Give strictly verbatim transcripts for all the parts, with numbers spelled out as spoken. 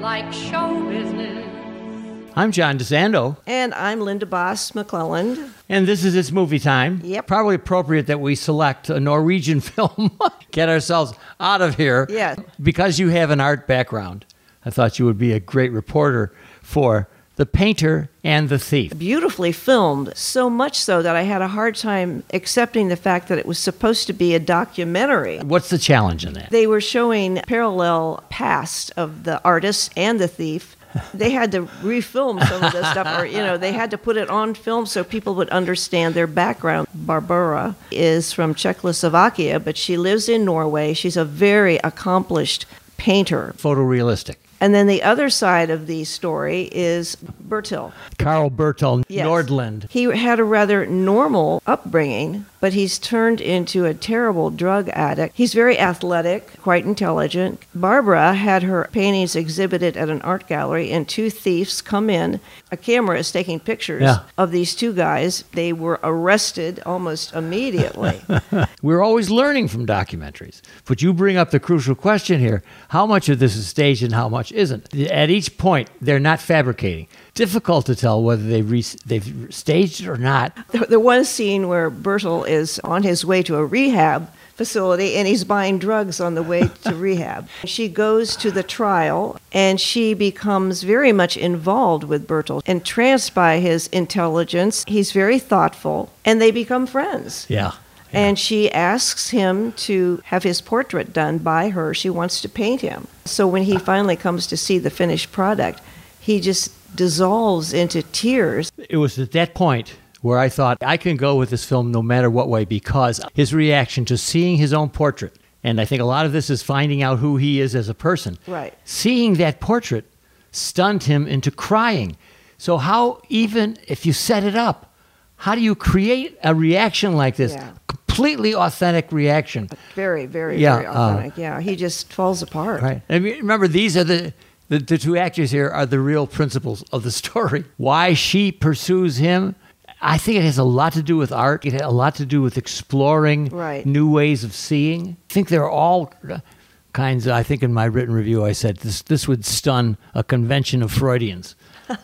like show business. I'm John DeSando. And I'm Linda Boss McClelland. And this is It's Movie Time. Yep. Probably appropriate that we select a Norwegian film. Get ourselves out of here. Yeah. Because you have an art background, I thought you would be a great reporter for The Painter and the Thief. Beautifully filmed, so much so that I had a hard time accepting the fact that it was supposed to be a documentary. What's the challenge in that? They were showing parallel past of the artist and the thief. They had to refilm some of this stuff, or, you know, they had to put it on film so people would understand their background. Barbara is from Czechoslovakia, but she lives in Norway. She's a very accomplished painter. Photorealistic. And then the other side of the story is Bertil. Carl Bertil Yes. Nordland. He had a rather normal upbringing, but he's turned into a terrible drug addict. He's very athletic, quite intelligent. Barbara had her paintings exhibited at an art gallery, and two thieves come in. A camera is taking pictures Yeah. of these two guys. They were arrested almost immediately. We're always learning from documentaries. But you bring up the crucial question here. How much of this is staged and how much isn't? At each point, they're not fabricating. Difficult to tell whether they re- they've staged it or not. The, the one scene where Bertil is on his way to a rehab facility and he's buying drugs on the way to rehab. She goes to the trial and she becomes very much involved with Bertil, entranced by his intelligence. He's very thoughtful and they become friends. Yeah. And she asks him to have his portrait done by her. She wants to paint him. So when he finally comes to see the finished product, he just dissolves into tears. It was at that point where I thought I can go with this film no matter what way, because his reaction to seeing his own portrait, and I think a lot of this is finding out who he is as a person. Right. Seeing that portrait stunned him into crying. So how, even if you set it up, how do you create a reaction like this? Yeah. Completely authentic reaction. Very, very, Yeah, very uh, authentic. yeah, he just falls apart. Right. I mean, remember, these are the, the, the two actors here are the real principles of the story. Why she pursues him, I think it has a lot to do with art. It has a lot to do with exploring Right. new ways of seeing. I think they're all kinds of, I think in my written review I said this, this would stun a convention of Freudians.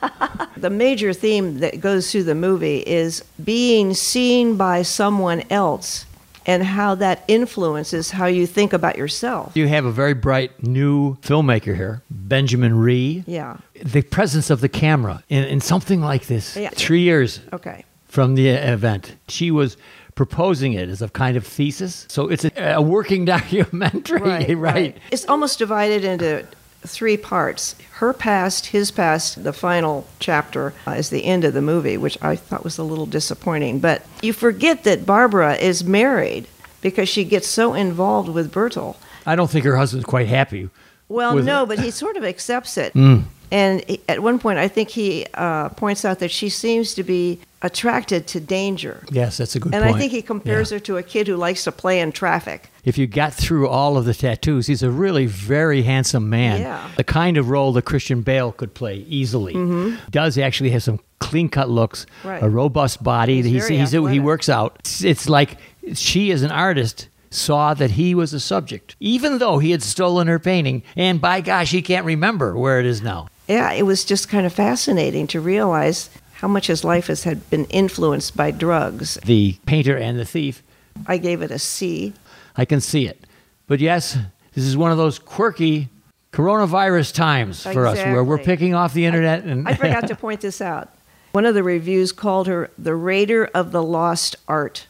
The major theme that goes through the movie is being seen by someone else and how that influences how you think about yourself. You have a very bright new filmmaker here, Benjamin Ree. Yeah. The presence of the camera in, in something like this, Yeah. three years Okay. from the event. She was proposing it as a kind of thesis. So it's a, a working documentary, right? It's almost divided into three parts. Her past, his past, the final chapter uh, is the end of the movie, which I thought was a little disappointing. But you forget that Barbara is married because she gets so involved with Bertil. I don't think her husband's quite happy. Well, with no, it. but he sort of accepts it. Mm. And he- at one point, I think he uh, points out that she seems to be attracted to danger. Yes, that's a good And point. I think he compares Yeah. her to a kid who likes to play in traffic. If you got through all of the tattoos, he's a really very handsome man. Yeah. The kind of role that Christian Bale could play easily. Does actually have some clean-cut looks, Right. a robust body. He's very he's, he athletic. works out. It's, it's like she, as an artist, saw that he was a subject, even though he had stolen her painting, and by gosh, he can't remember where it is now. Yeah, it was just kind of fascinating to realize how much his life has had been influenced by drugs. The Painter and the Thief, I gave it a C. I can see it. But yes, this is one of those quirky coronavirus times for us, where we're Exactly. picking off the internet. and I forgot to point this out. One of the reviews called her the Raider of the Lost Art.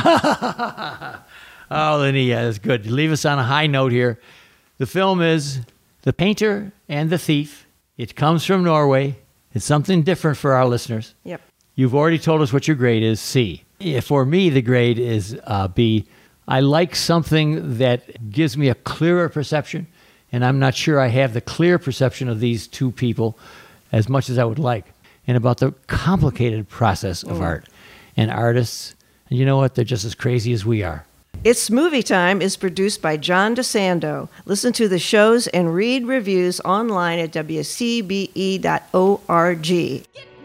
Oh, Lenny, yeah, that's good. Leave us on a high note here. The film is The Painter and the Thief. It comes from Norway. It's something different for our listeners. Yep. You've already told us what your grade is, C. Yeah, for me, the grade is uh, B. I like something that gives me a clearer perception, and I'm not sure I have the clear perception of these two people as much as I would like, and about the complicated process of art and artists. And you know what? They're just as crazy as we are. It's Movie Time is produced by John DeSando. Listen to the shows and read reviews online at w c b e dot org. Get